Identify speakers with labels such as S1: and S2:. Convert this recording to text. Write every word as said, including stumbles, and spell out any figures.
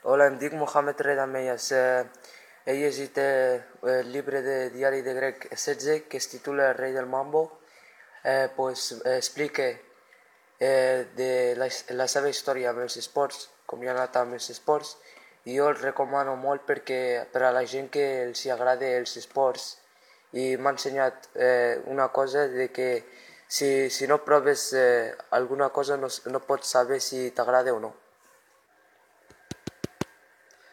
S1: Hola, em dic Mohamed Reda Meias. Eh, he llegit eh, el llibre de diari de grec setze que es titula El rei del mambo. Eh, pues, eh, explica eh, de la, la seva història amb els esports, com hi ha anat amb els esports, i jo el recomano molt perquè per a la gent que els hi agrada els esports, i m'ha ensenyat eh, una cosa de que si, si no proves eh, alguna cosa no, no pots saber si t'agrada o no.